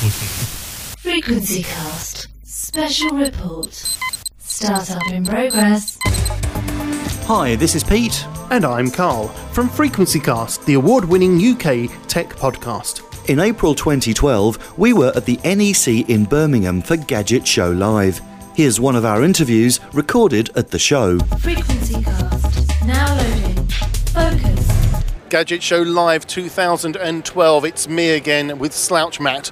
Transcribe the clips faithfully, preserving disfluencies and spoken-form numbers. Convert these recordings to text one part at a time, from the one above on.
Frequency Cast Special Report. Startup in progress. Hi, this is Pete. And I'm Carl from Frequency Cast, the award-winning U K tech podcast. In April twenty twelve, we were at the N E C in Birmingham for Gadget Show Live. Here's one of our interviews recorded at the show. Frequency Cast. Now loading. Focus. Gadget Show Live two thousand twelve. It's me again with Slouch Matt.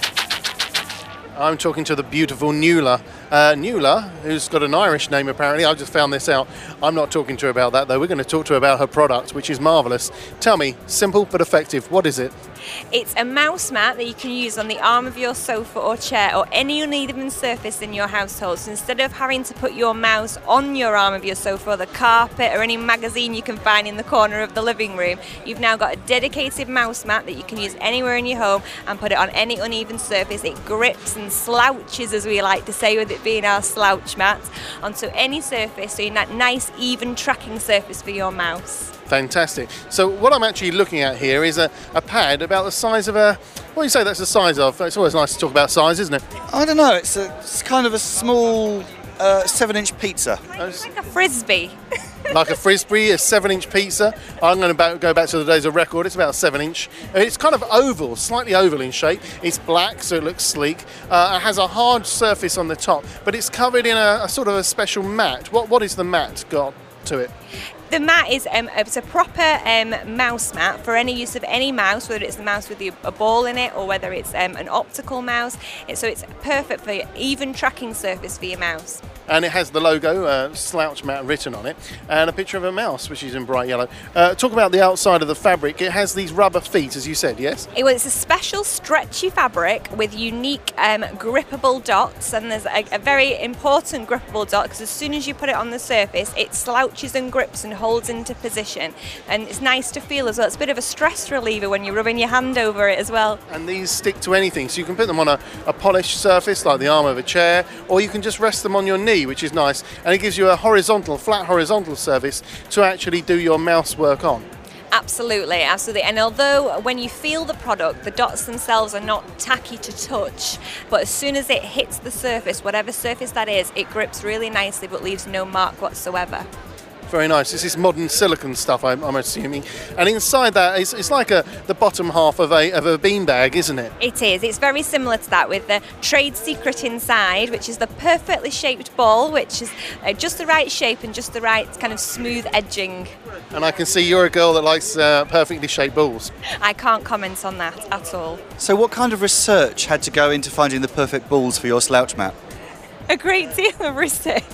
I'm talking to the beautiful Nuala. Uh, Nuala, who's got an Irish name apparently. I just found this out. I'm not talking to her about that though. We're going to talk to her about her product, which is marvellous. Tell me, simple but effective, what is it? It's a mouse mat that you can use on the arm of your sofa or chair or any uneven surface in your household. So instead of having to put your mouse on your arm of your sofa or the carpet or any magazine you can find in the corner of the living room, you've now got a dedicated mouse mat that you can use anywhere in your home and put it on any uneven surface. It grips and slouches, as we like to say, with it being our slouch mat, onto any surface, so you're that nice even tracking surface for your mouse. Fantastic. So what I'm actually looking at here is a, a pad about the size of a... What do you say that's the size of? It's always nice to talk about size, isn't it? I don't know, it's, a, it's kind of a small uh, seven-inch pizza. It's like a frisbee. Like a frisbee, a seven-inch pizza. I'm going to go back to the days of record. It's about a seven-inch. It's kind of oval, slightly oval in shape. It's black, so it looks sleek. Uh, it has a hard surface on the top, but it's covered in a, a sort of a special mat. What What is the mat got to it? The mat is um, it's a proper um, mouse mat for any use of any mouse, whether it's a mouse with a ball in it or whether it's um, an optical mouse. It, so it's perfect for your even tracking surface for your mouse. And it has the logo, uh, Slouch Mat, written on it, and a picture of a mouse, which is in bright yellow. Uh, talk about the outside of the fabric. It has these rubber feet, as you said, yes? It, well, it's a special stretchy fabric with unique um, grippable dots, and there's a, a very important grippable dot, because as soon as you put it on the surface, it slouches and grips and holds into position, and it's nice to feel as well. It's a bit of a stress reliever when you're rubbing your hand over it as well. And these stick to anything, so you can put them on a, a polished surface like the arm of a chair, or you can just rest them on your knee, which is nice, and it gives you a horizontal, flat horizontal surface to actually do your mouse work on. Absolutely, absolutely. And although when you feel the product, the dots themselves are not tacky to touch, but as soon as it hits the surface, whatever surface that is, it grips really nicely but leaves no mark whatsoever. Very nice. This is modern silicone stuff, I'm, I'm assuming. And inside that, it's, it's like a, the bottom half of a, of a beanbag, isn't it? It is. It's very similar to that, with the trade secret inside, which is the perfectly shaped ball, which is uh, just the right shape and just the right kind of smooth edging. And I can see you're a girl that likes uh, perfectly shaped balls. I can't comment on that at all. So what kind of research had to go into finding the perfect balls for your slouch mat? A great deal of research.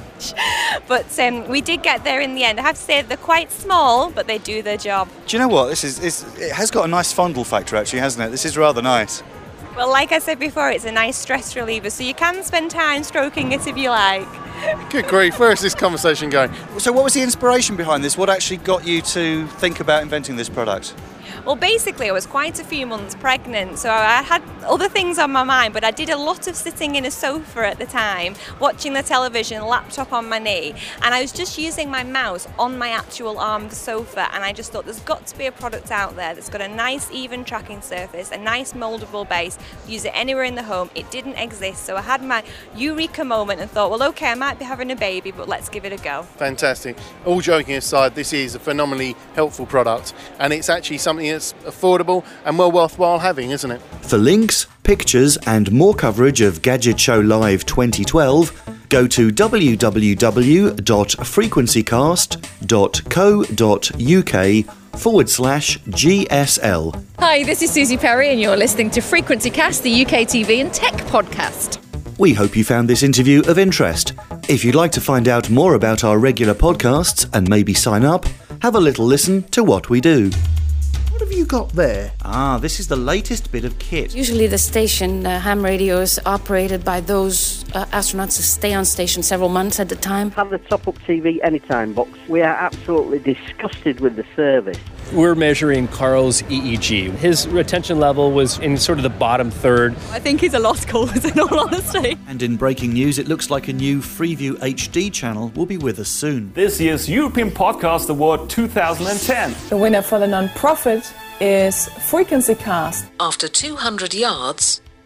But um, we did get there in the end. I have to say they're quite small, but they do their job. Do you know what? This is, is it has got a nice fondle factor actually, hasn't it? This is rather nice. Well, like I said before, it's a nice stress reliever, so you can spend time stroking it if you like. Good grief, where is this conversation going? So what was the inspiration behind this? What actually got you to think about inventing this product? Well, basically, I was quite a few months pregnant, so I had other things on my mind, but I did a lot of sitting in a sofa at the time, watching the television, laptop on my knee, and I was just using my mouse on my actual arm of the sofa, and I just thought there's got to be a product out there that's got a nice even tracking surface, a nice mouldable base, use it anywhere in the home. It didn't exist, so I had my eureka moment and thought, well, okay, I might be having a baby, but let's give it a go. Fantastic. All joking aside, this is a phenomenally helpful product, and it's actually something that's affordable and well worthwhile having, isn't it? For links, pictures and more coverage of Gadget Show Live twenty twelve, go to w w w dot frequencycast dot co dot u k forward slash G S L. Hi, this is Susie Perry and you're listening to Frequency Cast, the U K T V and tech podcast. We hope you found this interview of interest. If you'd like to find out more about our regular podcasts and maybe sign up, have a little listen to what we do. What have you got there? Ah, this is the latest bit of kit. Usually the station, uh, ham radio, is operated by those uh, astronauts who stay on station several months at a time. Have the top-up T V anytime box. We are absolutely disgusted with the service. We're measuring Carl's E E G. His retention level was in sort of the bottom third. I think he's a lost cause, in all honesty. And in breaking news, it looks like a new Freeview H D channel will be with us soon. This year's European Podcast Award two thousand ten. The winner for the non-profit is Frequency Cast. After two hundred yards,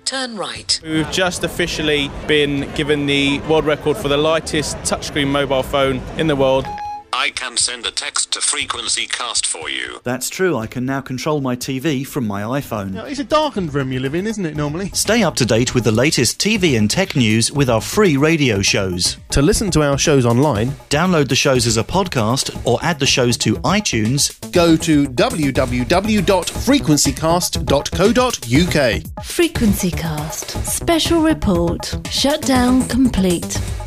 turn right. We've just officially been given the world record for the lightest touchscreen mobile phone in the world. I can send a text to Frequency Cast for you. That's true, I can now control my T V from my iPhone. Now, it's a darkened room you live in, isn't it, normally? Stay up to date with the latest T V and tech news with our free radio shows. To listen to our shows online, download the shows as a podcast or add the shows to iTunes. Go to w w w dot frequency cast dot co dot u k. Frequency Cast. Special report. Shutdown complete.